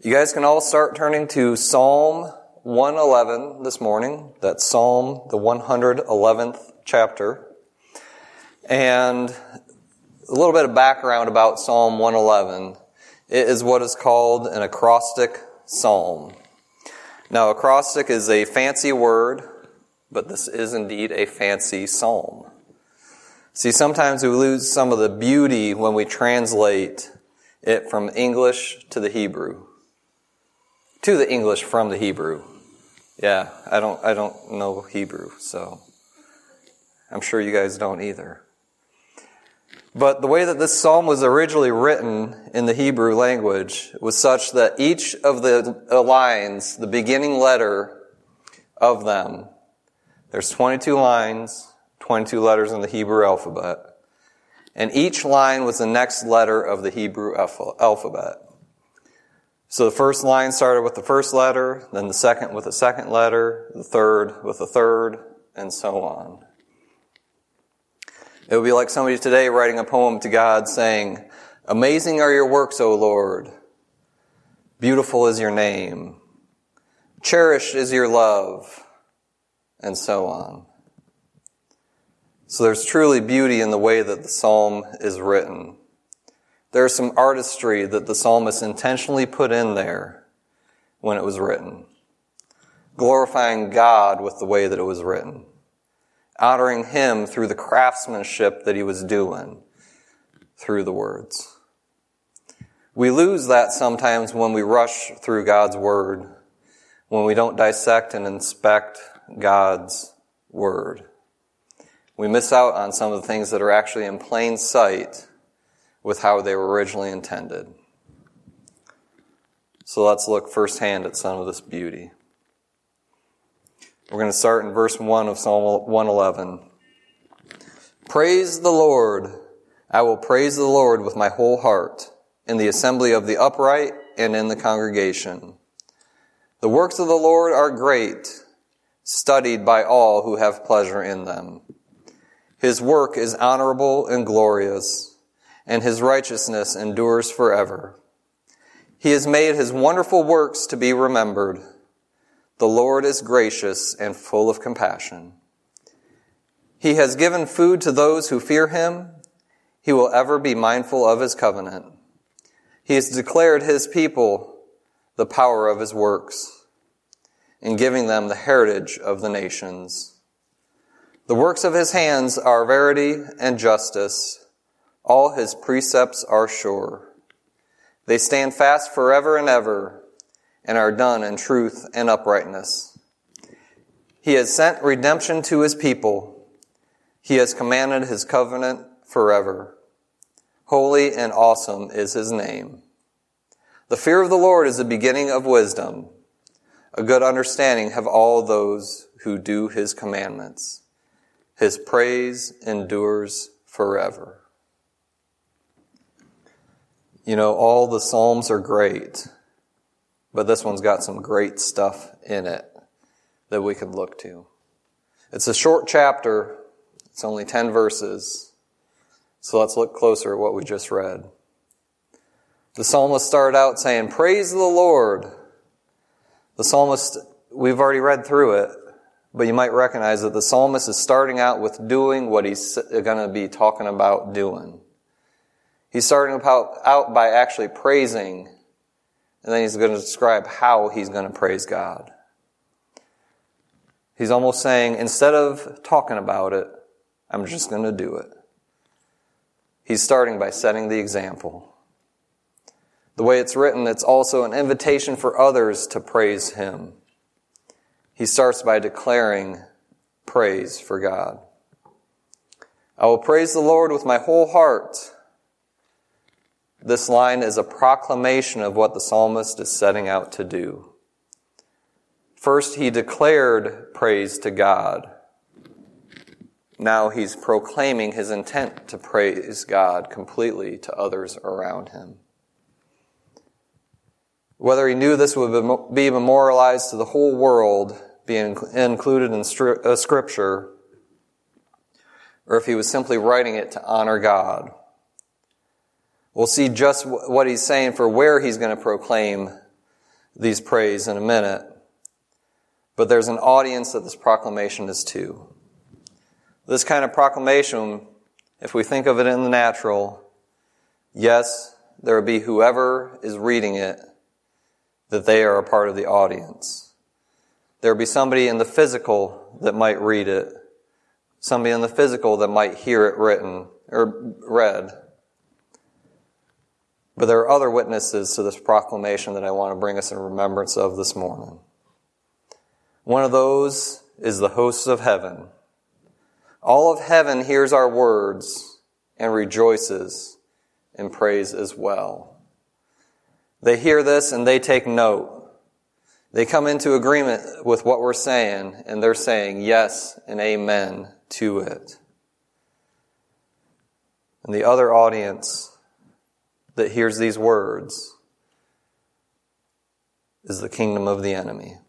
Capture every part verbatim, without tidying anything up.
You guys can all start turning to Psalm one eleven this morning. That's Psalm, the one hundred eleventh chapter. And a little bit of background about Psalm one eleven. It is what is called an acrostic psalm. Now, acrostic is a fancy word, but this is indeed a fancy psalm. See, sometimes we lose some of the beauty when we translate it from English to the Hebrew. To the English from the Hebrew. Yeah, I don't I don't know Hebrew, so I'm sure you guys don't either. But the way that this psalm was originally written in the Hebrew language was such that each of the lines, the beginning letter of them, there's twenty-two lines, twenty-two letters in the Hebrew alphabet, and each line was the next letter of the Hebrew alphabet. So the first line started with the first letter, then the second with the second letter, the third with the third, and so on. It would be like somebody today writing a poem to God saying, "Amazing are your works, O Lord. Beautiful is your name. Cherished is your love," and so on. So there's truly beauty in the way that the psalm is written. There's some artistry that the psalmist intentionally put in there when it was written, glorifying God with the way that it was written, honoring Him through the craftsmanship that He was doing through the words. We lose that sometimes when we rush through God's Word, when we don't dissect and inspect God's Word. We miss out on some of the things that are actually in plain sight with how they were originally intended. So let's look firsthand at some of this beauty. We're going to start in verse one of Psalm one eleven. Praise the Lord. I will praise the Lord with my whole heart, in the assembly of the upright and in the congregation. The works of the Lord are great, studied by all who have pleasure in them. His work is honorable and glorious, and His righteousness endures forever. He has made His wonderful works to be remembered. The Lord is gracious and full of compassion. He has given food to those who fear Him. He will ever be mindful of His covenant. He has declared His people the power of His works, in giving them the heritage of the nations. The works of His hands are verity and justice. All His precepts are sure. They stand fast forever and ever, and are done in truth and uprightness. He has sent redemption to His people. He has commanded His covenant forever. Holy and awesome is His name. The fear of the Lord is the beginning of wisdom. A good understanding have all those who do His commandments. His praise endures forever. You know, all the Psalms are great, but this one's got some great stuff in it that we could look to. It's a short chapter. It's only ten verses. So let's look closer at what we just read. The psalmist started out saying, "Praise the Lord." The psalmist, we've already read through it, but you might recognize that the psalmist is starting out with doing what he's going to be talking about doing. He's starting out by actually praising, and then he's going to describe how he's going to praise God. He's almost saying, instead of talking about it, I'm just going to do it. He's starting by setting the example. The way it's written, it's also an invitation for others to praise Him. He starts by declaring praise for God. I will praise the Lord with my whole heart. This line is a proclamation of what the psalmist is setting out to do. First, he declared praise to God. Now he's proclaiming his intent to praise God completely to others around him. Whether he knew this would be memorialized to the whole world, being included in Scripture, or if he was simply writing it to honor God. We'll see just what he's saying for where he's going to proclaim these praise in a minute. But there's an audience that this proclamation is to. This kind of proclamation, if we think of it in the natural, yes, there would be whoever is reading it, that they are a part of the audience. There would be somebody in the physical that might read it, somebody in the physical that might hear it written or read. But there are other witnesses to this proclamation that I want to bring us in remembrance of this morning. One of those is the hosts of heaven. All of heaven hears our words and rejoices in praise as well. They hear this and they take note. They come into agreement with what we're saying, and they're saying yes and amen to it. And the other audience that hears these words is the kingdom of the enemy.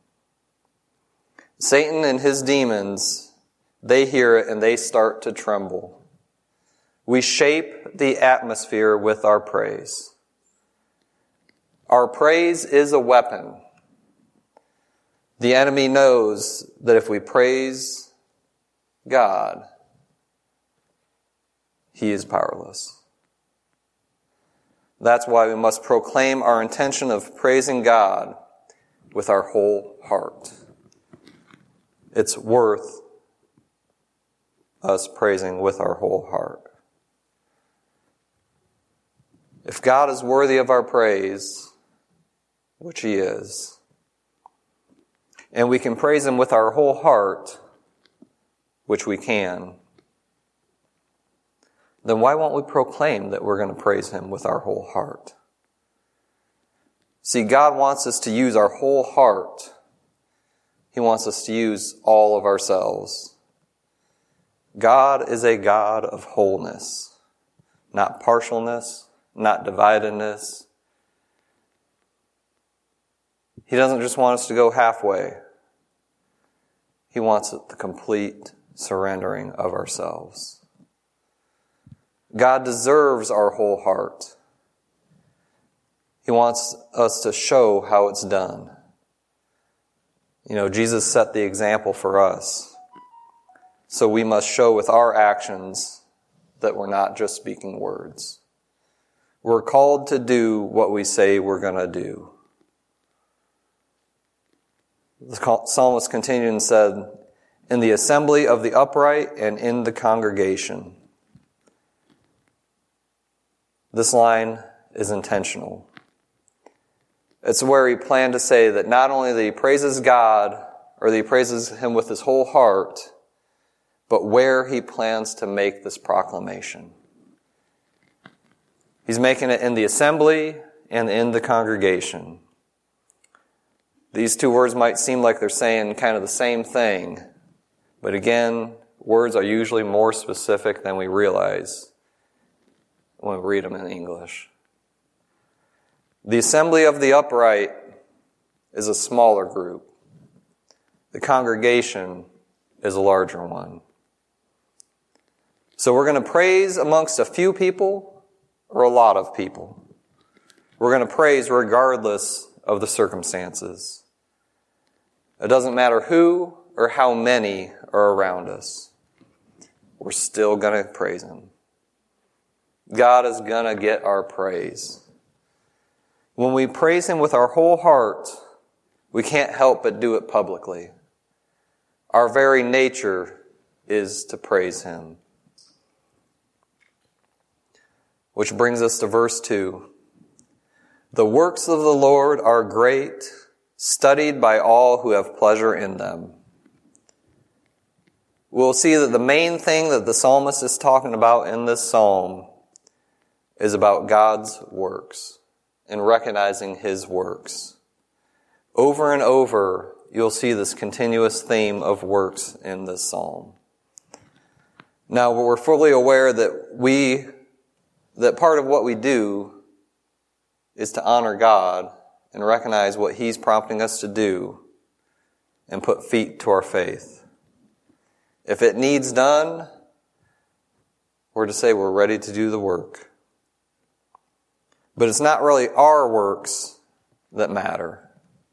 Satan and his demons, they hear it and they start to tremble. We shape the atmosphere with our praise. Our praise is a weapon. The enemy knows that if we praise God, he is powerless. That's why we must proclaim our intention of praising God with our whole heart. It's worth us praising with our whole heart. If God is worthy of our praise, which he is, and we can praise him with our whole heart, which we can, then why won't we proclaim that we're going to praise him with our whole heart? See, God wants us to use our whole heart. He wants us to use all of ourselves. God is a God of wholeness, not partialness, not dividedness. He doesn't just want us to go halfway. He wants the complete surrendering of ourselves. God deserves our whole heart. He wants us to show how it's done. You know, Jesus set the example for us. So we must show with our actions that we're not just speaking words. We're called to do what we say we're going to do. The psalmist continued and said, in the assembly of the upright and in the congregation. This line is intentional. It's where he planned to say that not only that he praises God, or that he praises him with his whole heart, but where he plans to make this proclamation. He's making it in the assembly and in the congregation. These two words might seem like they're saying kind of the same thing, but again, words are usually more specific than we realize when we read them in English. The assembly of the upright is a smaller group. The congregation is a larger one. So we're going to praise amongst a few people or a lot of people. We're going to praise regardless of the circumstances. It doesn't matter who or how many are around us. We're still going to praise him. God is going to get our praise. When we praise him with our whole heart, we can't help but do it publicly. Our very nature is to praise him. Which brings us to verse two. The works of the Lord are great, studied by all who have pleasure in them. We'll see that the main thing that the psalmist is talking about in this psalm is about God's works and recognizing his works. Over and over, you'll see this continuous theme of works in this psalm. Now, we're fully aware that we, that part of what we do is to honor God and recognize what he's prompting us to do and put feet to our faith. If it needs done, we're to say we're ready to do the work. But it's not really our works that matter.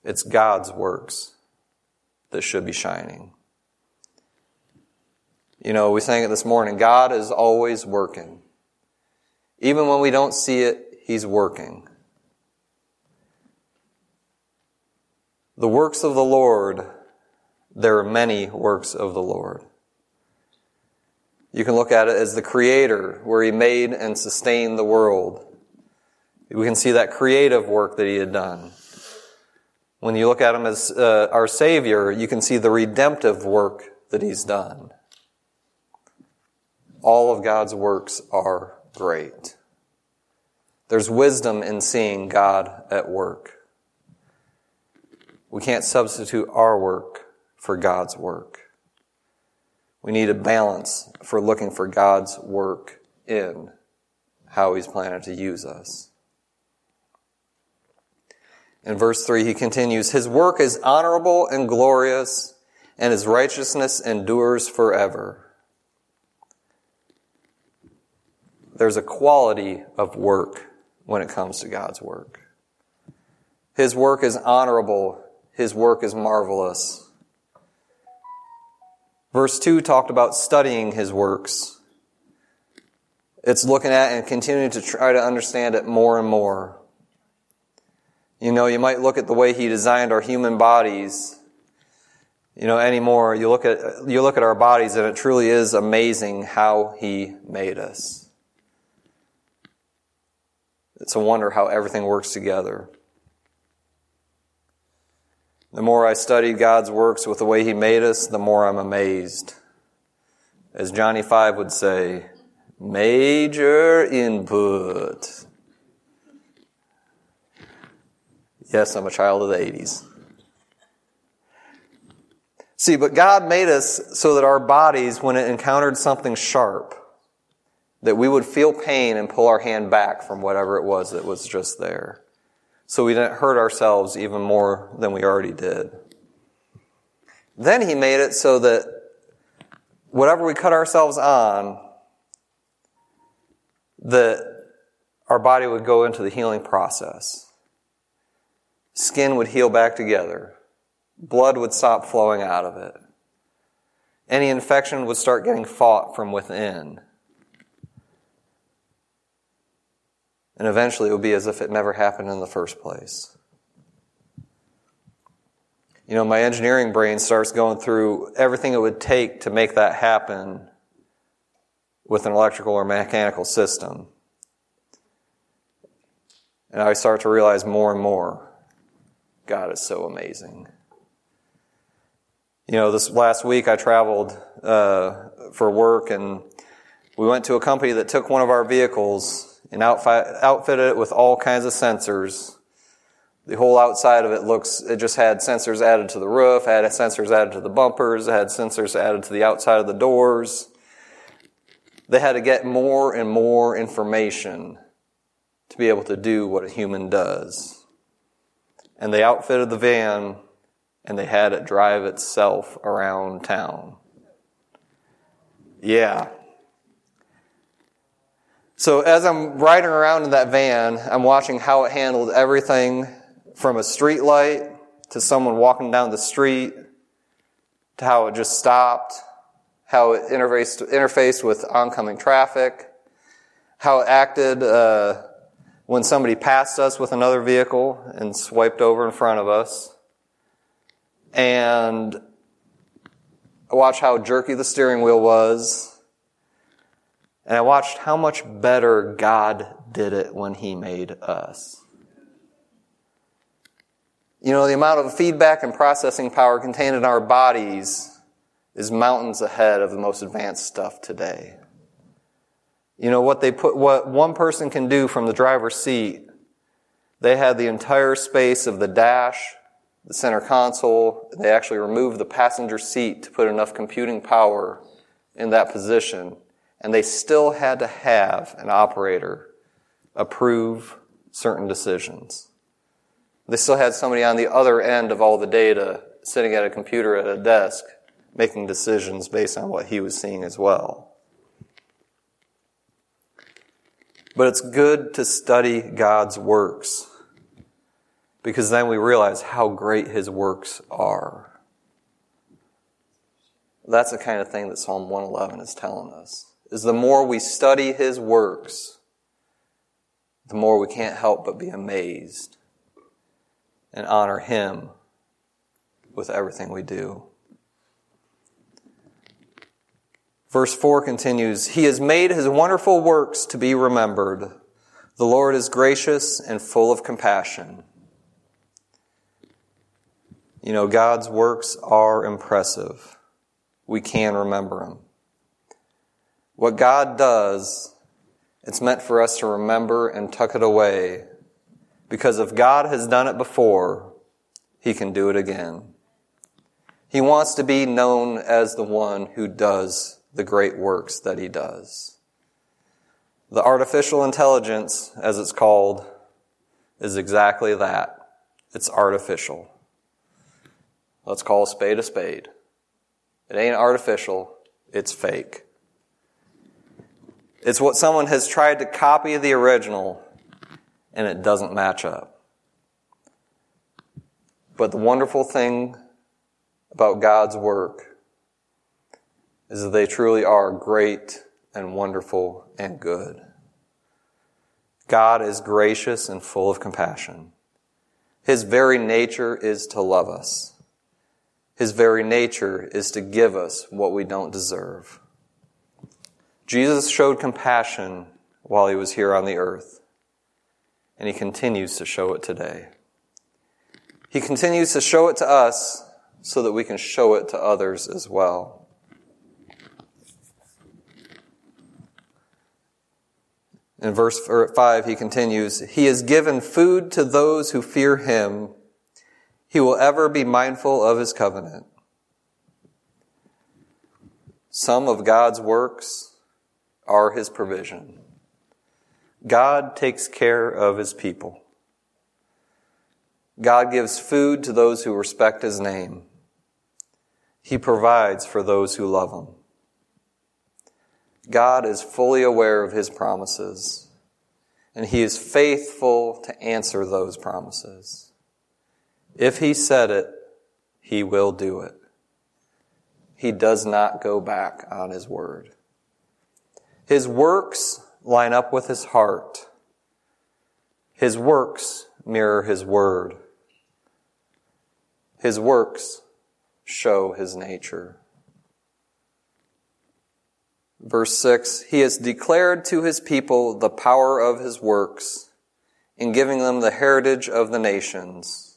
It's God's works that should be shining. You know, we sang it this morning. God is always working. Even when we don't see it, He's working. The works of the Lord, there are many works of the Lord. You can look at it as the Creator, where He made and sustained the world. We can see that creative work that He had done. When you look at Him as uh, our Savior, you can see the redemptive work that He's done. All of God's works are great. There's wisdom in seeing God at work. We can't substitute our work for God's work. We need a balance for looking for God's work in how He's planning to use us. In verse three, he continues, His work is honorable and glorious, and His righteousness endures forever. There's a quality of work when it comes to God's work. His work is honorable. His work is marvelous. Verse two talked about studying His works. It's looking at and continuing to try to understand it more and more. You know, you might look at the way He designed our human bodies. You know, anymore, you look at you look at our bodies, and it truly is amazing how He made us. It's a wonder how everything works together. The more I study God's works with the way He made us, the more I'm amazed. As Johnny Five would say, major input. Yes, I'm a child of the eighties. See, but God made us so that our bodies, when it encountered something sharp, that we would feel pain and pull our hand back from whatever it was that was just there. So we didn't hurt ourselves even more than we already did. Then He made it so that whatever we cut ourselves on, that our body would go into the healing process. Skin would heal back together. Blood would stop flowing out of it. Any infection would start getting fought from within. And eventually it would be as if it never happened in the first place. You know, my engineering brain starts going through everything it would take to make that happen with an electrical or mechanical system. And I start to realize more and more, God is so amazing. You know, this last week I traveled uh, for work, and we went to a company that took one of our vehicles and outfitted it with all kinds of sensors. The whole outside of it looks, it just had sensors added to the roof, had sensors added to the bumpers, it had sensors added to the outside of the doors. They had to get more and more information to be able to do what a human does. And they outfitted the van, and they had it drive itself around town. Yeah. So as I'm riding around in that van, I'm watching how it handled everything from a street light to someone walking down the street to how it just stopped, how it interfaced, interfaced with oncoming traffic, how it acted uh, when somebody passed us with another vehicle and swiped over in front of us. And I watched how jerky the steering wheel was. And I watched how much better God did it when He made us. You know, the amount of feedback and processing power contained in our bodies is mountains ahead of the most advanced stuff today. You know, what they put, what one person can do from the driver's seat, they had the entire space of the dash, the center console. They actually removed the passenger seat to put enough computing power in that position. And they still had to have an operator approve certain decisions. They still had somebody on the other end of all the data sitting at a computer at a desk making decisions based on what he was seeing as well. But it's good to study God's works. because then we realize how great his works are. That's the kind of thing that Psalm one eleven is telling us, is the more we study his works, the more we can't help but be amazed and honor him with everything we do. Verse four continues, he has made his wonderful works to be remembered. The Lord is gracious and full of compassion. You know, God's works are impressive. We can remember them. What God does, it's meant for us to remember and tuck it away. Because if God has done it before, he can do it again. He wants to be known as the one who does the great works that he does. The artificial intelligence, as it's called, is exactly that. It's artificial. Let's call a spade a spade. It ain't artificial, it's fake. It's what someone has tried to copy the original, and it doesn't match up. But the wonderful thing about God's work is that they truly are great and wonderful and good. God is gracious and full of compassion. His very nature is to love us. His very nature is to give us what we don't deserve. Jesus showed compassion while he was here on the earth, and he continues to show it today. He continues to show it to us so that we can show it to others as well. In verse five, he continues, he has given food to those who fear him. He will ever be mindful of his covenant. Some of God's works are his provision. God takes care of his people. God gives food to those who respect his name. He provides for those who love him. God is fully aware of his promises, and he is faithful to answer those promises. If he said it, he will do it. He does not go back on his word. His works line up with his heart. His works mirror his word. His works show his nature. Verse six, he has declared to his people the power of his works in giving them the heritage of the nations.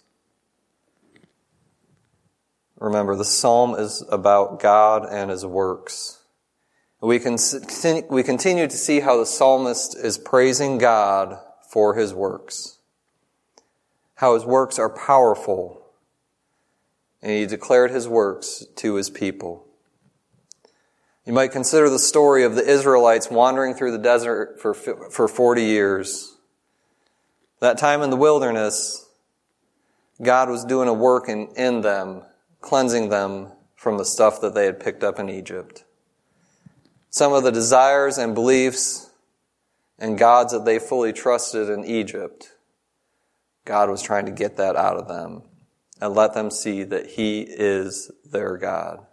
Remember, the psalm is about God and his works. We can we continue to see how the psalmist is praising God for his works, how his works are powerful, and he declared his works to his people. You might consider the story of the Israelites wandering through the desert for for forty years. That time in the wilderness, God was doing a work in, in them, cleansing them from the stuff that they had picked up in Egypt. Some of the desires and beliefs and gods that they fully trusted in Egypt, God was trying to get that out of them and let them see that he is their God.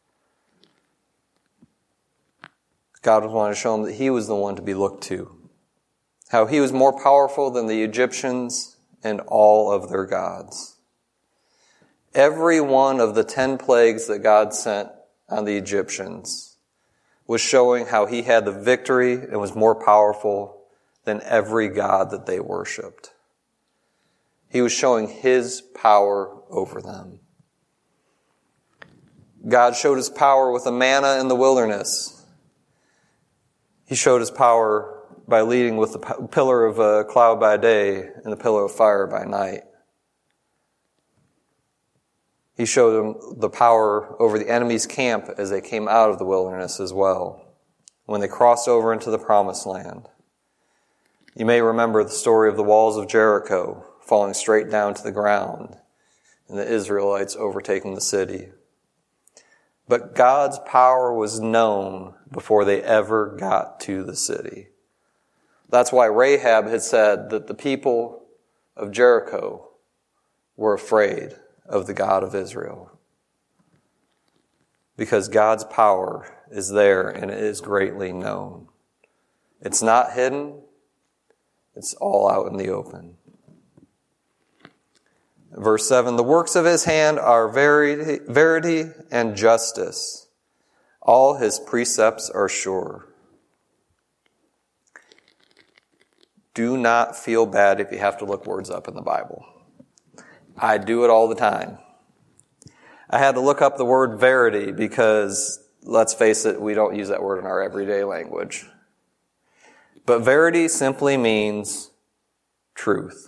God was wanting to show them that he was the one to be looked to. How he was more powerful than the Egyptians and all of their gods. Every one of the ten plagues that God sent on the Egyptians was showing how he had the victory and was more powerful than every god that they worshipped. He was showing his power over them. God showed his power with the manna in the wilderness. He showed his power by leading with the pillar of a cloud by day and the pillar of fire by night. He showed them the power over the enemy's camp as they came out of the wilderness as well, when they crossed over into the promised land. You may remember the story of the walls of Jericho falling straight down to the ground and the Israelites overtaking the city. But God's power was known before they ever got to the city. That's why Rahab had said that the people of Jericho were afraid of the God of Israel. Because God's power is there and it is greatly known. It's not hidden. It's all out in the open. Verse seven, the works of his hand are verity, verity and justice. All his precepts are sure. Do not feel bad if you have to look words up in the Bible. I do it all the time. I had to look up the word verity because, let's face it, we don't use that word in our everyday language. But verity simply means truth.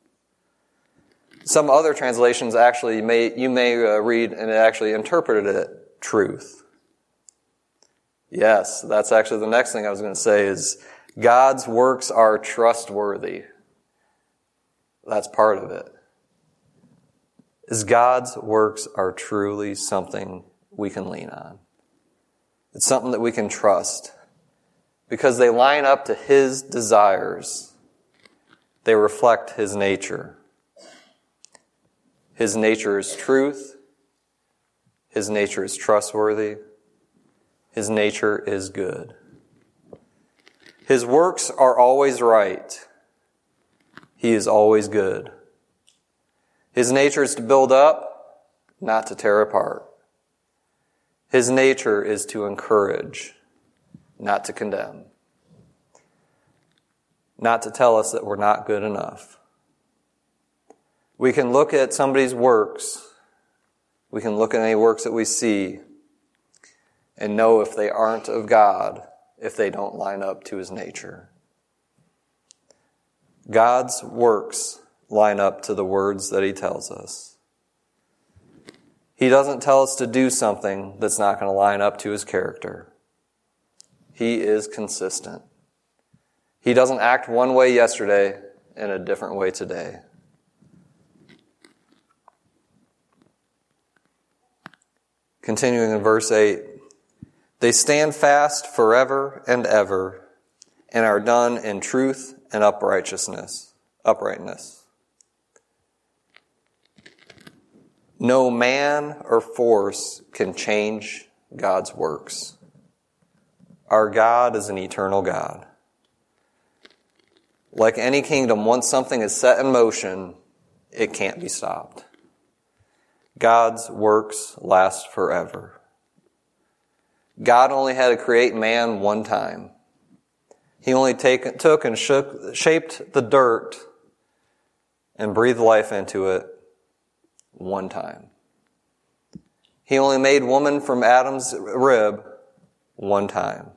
Some other translations actually, you may, you may uh, read and it actually interpreted it, truth. Yes, that's actually the next thing I was going to say is God's works are trustworthy. That's part of it. Is God's works are truly something we can lean on. It's something that we can trust because they line up to his desires. They reflect his nature. His nature is truth. His nature is trustworthy. His nature is good. His works are always right. He is always good. His nature is to build up, not to tear apart. His nature is to encourage, not to condemn. Not to tell us that we're not good enough. We can look at somebody's works. We can look at any works that we see and know if they aren't of God, if they don't line up to his nature. God's works line up to the words that he tells us. He doesn't tell us to do something that's not going to line up to his character. He is consistent. He doesn't act one way yesterday and a different way today. Continuing in verse eight, they stand fast forever and ever and are done in truth and uprightness. Uprightness. No man or force can change God's works. Our God is an eternal God. Like any kingdom, once something is set in motion, it can't be stopped. God's works last forever. God only had to create man one time. He only take, took and shook, shaped the dirt and breathed life into it one time. He only made woman from Adam's rib one time.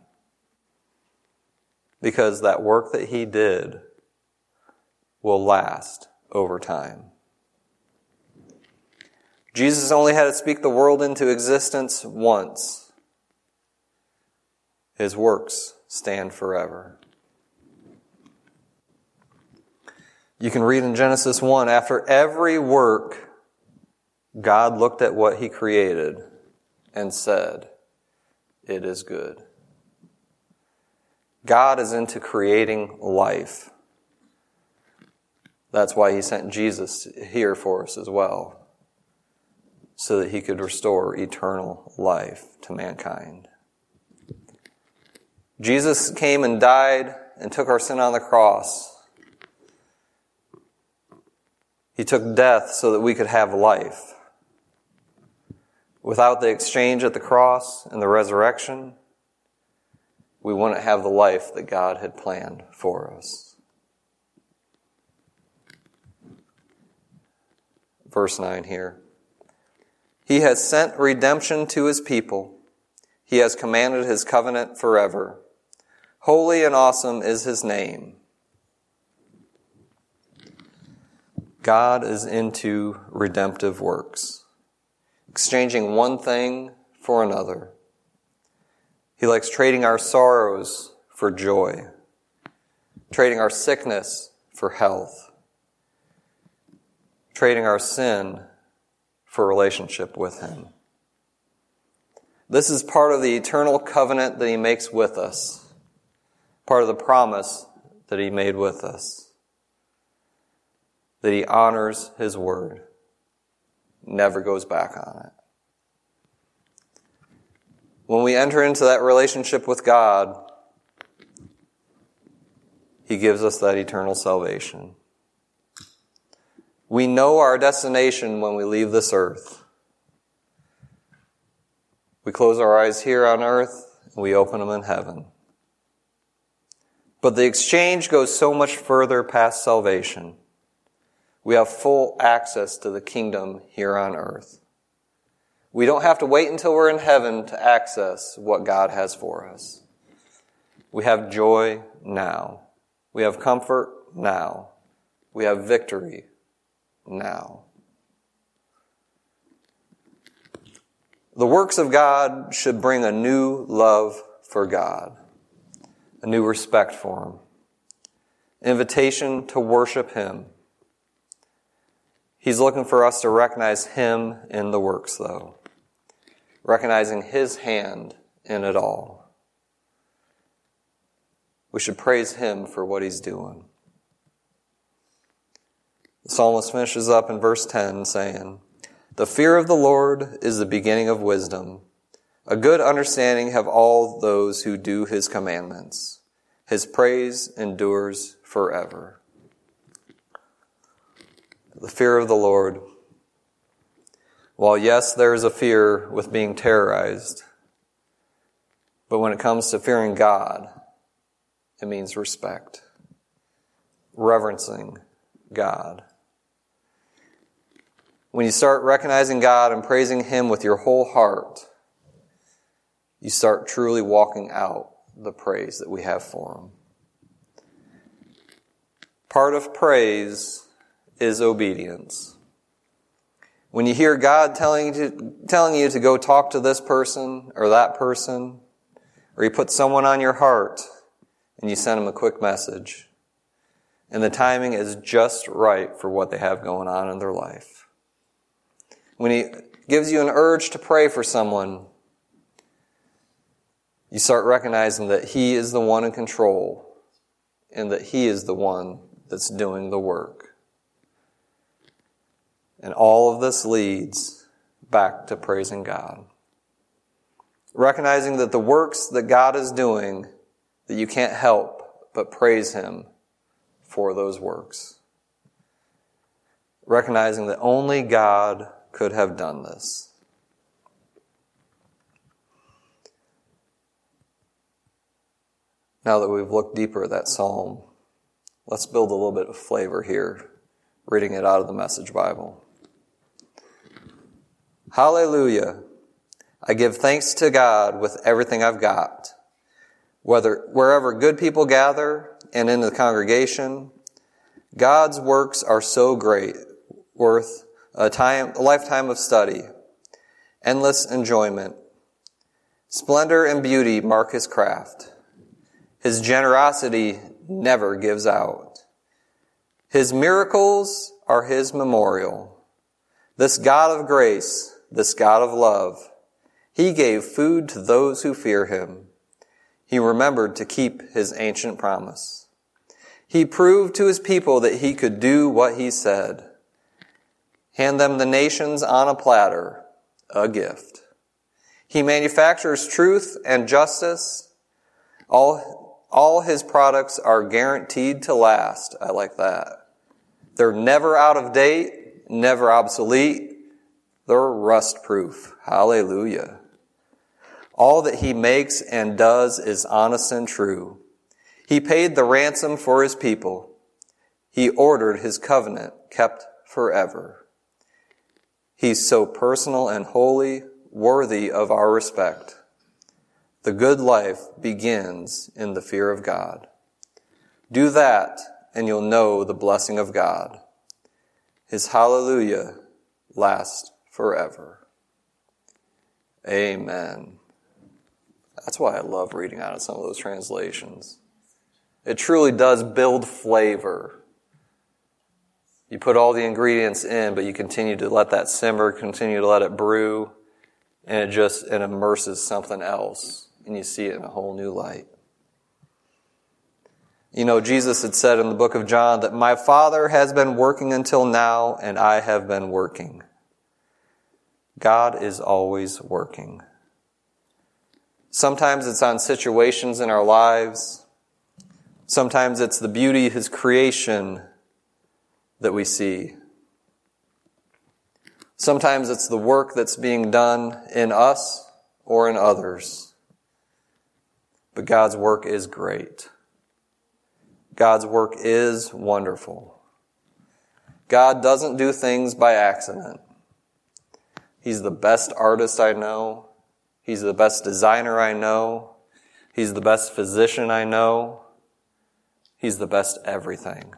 Because that work that he did will last over time. Jesus only had to speak the world into existence once. His works stand forever. You can read in Genesis one, after every work, God looked at what he created and said, it is good. God is into creating life. That's why he sent Jesus here for us as well, so that he could restore eternal life to mankind. Jesus came and died and took our sin on the cross. He took death so that we could have life. Without the exchange at the cross and the resurrection, we wouldn't have the life that God had planned for us. Verse nine here. He has sent redemption to his people. He has commanded his covenant forever. Holy and awesome is his name. God is into redemptive works, exchanging one thing for another. He likes trading our sorrows for joy, trading our sickness for health, trading our sin for relationship with him. This is part of the eternal covenant that he makes with us, part of the promise that he made with us, that he honors his word, never goes back on it. When we enter into that relationship with God, He gives us that eternal salvation. We know our destination when we leave this earth. We close our eyes here on earth, and we open them in heaven. But the exchange goes so much further past salvation. We have full access to the kingdom here on earth. We don't have to wait until we're in heaven to access what God has for us. We have joy now. We have comfort now. We have victory now. The works of God should bring a new love for God, a new respect for Him, invitation to worship Him. He's looking for us to recognize Him in the works, though, recognizing His hand in it all. We should praise Him for what He's doing. The psalmist finishes up in verse ten saying, "The fear of the Lord is the beginning of wisdom. A good understanding have all those who do His commandments. His praise endures forever." The fear of the Lord. While yes, there is a fear with being terrorized, but when it comes to fearing God, it means respect, reverencing God. When you start recognizing God and praising Him with your whole heart, you start truly walking out the praise that we have for Him. Part of praise is obedience. When you hear God telling you to, telling you to go talk to this person or that person, or He puts someone on your heart and you send them a quick message, and the timing is just right for what they have going on in their life. When He gives you an urge to pray for someone, you start recognizing that He is the one in control and that He is the one that's doing the work. And all of this leads back to praising God. Recognizing that the works that God is doing, that you can't help but praise Him for those works. Recognizing that only God could have done this. Now that we've looked deeper at that psalm, let's build a little bit of flavor here, reading it out of the Message Bible. Hallelujah. I give thanks to God with everything I've got. Whether wherever good people gather and in the congregation, God's works are so great, worth a time, a lifetime of study, endless enjoyment. Splendor and beauty mark His craft. His generosity never gives out. His miracles are His memorial. This God of grace, this God of love, He gave food to those who fear Him. He remembered to keep His ancient promise. He proved to His people that He could do what He said. Hand them the nations on a platter, a gift. He manufactures truth and justice. All, all His products are guaranteed to last. I like that. They're never out of date, never obsolete. They're rust-proof. Hallelujah. All that He makes and does is honest and true. He paid the ransom for His people. He ordered His covenant kept forever. He's so personal and holy, worthy of our respect. The good life begins in the fear of God. Do that, and you'll know the blessing of God. His hallelujah lasts forever. Amen. That's why I love reading out of some of those translations. It truly does build flavor. You put all the ingredients in, but you continue to let that simmer, continue to let it brew, and it just it immerses something else, and you see it in a whole new light. You know, Jesus had said in the book of John that my Father has been working until now, and I have been working. God is always working. Sometimes it's on situations in our lives. Sometimes it's the beauty of His creation that we see. Sometimes it's the work that's being done in us or in others. But God's work is great. God's work is wonderful. God doesn't do things by accident. He's the best artist I know. He's the best designer I know. He's the best physician I know. He's the best everything.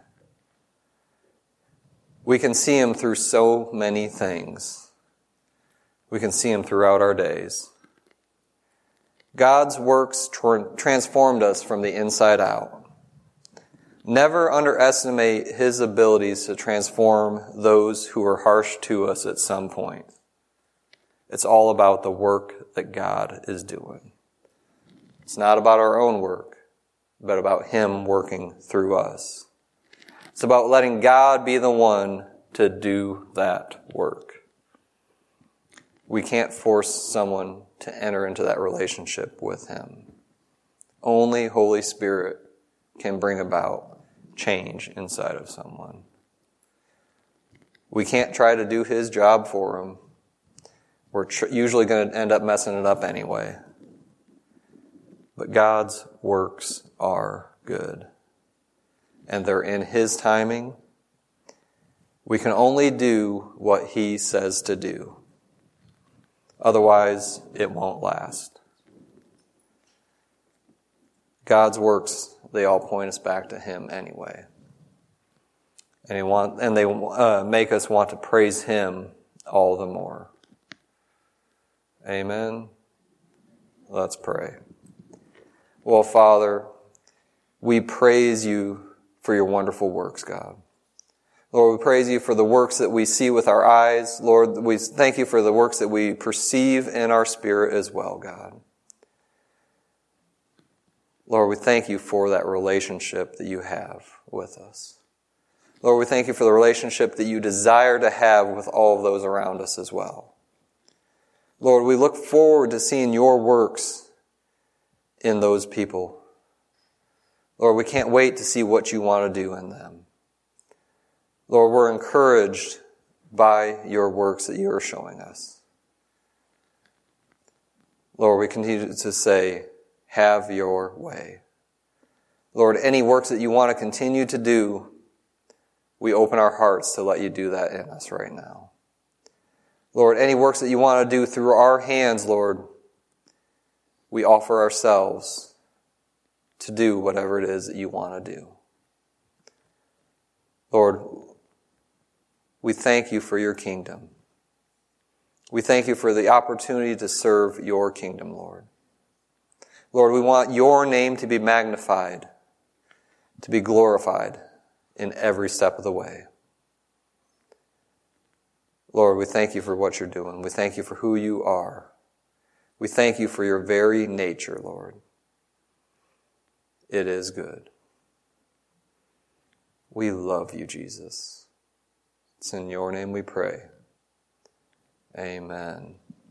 We can see Him through so many things. We can see Him throughout our days. God's works tra- transformed us from the inside out. Never underestimate His abilities to transform those who are harsh to us at some point. It's all about the work that God is doing. It's not about our own work, but about Him working through us. It's about letting God be the one to do that work. We can't force someone to enter into that relationship with Him. Only Holy Spirit can bring about change inside of someone. We can't try to do His job for Him. We're tr- usually going to end up messing it up anyway. But God's works are good. And they're in His timing. We can only do what He says to do. Otherwise, it won't last. God's works, they all point us back to Him anyway. And, he want, and they uh, make us want to praise Him all the more. Amen. Let's pray. Well, Father, we praise You for Your wonderful works, God. Lord, we praise You for the works that we see with our eyes. Lord, we thank You for the works that we perceive in our spirit as well, God. Lord, we thank You for that relationship that You have with us. Lord, we thank You for the relationship that You desire to have with all of those around us as well. Lord, we look forward to seeing Your works in those people. Lord, we can't wait to see what You want to do in them. Lord, we're encouraged by Your works that You are showing us. Lord, we continue to say, have Your way. Lord, any works that You want to continue to do, we open our hearts to let You do that in us right now. Lord, any works that You want to do through our hands, Lord, we offer ourselves to do whatever it is that You want to do. Lord, we thank You for Your kingdom. We thank You for the opportunity to serve Your kingdom, Lord. Lord, we want Your name to be magnified, to be glorified in every step of the way. Lord, we thank You for what You're doing. We thank You for who You are. We thank You for Your very nature, Lord. It is good. We love You, Jesus. It's in Your name we pray. Amen.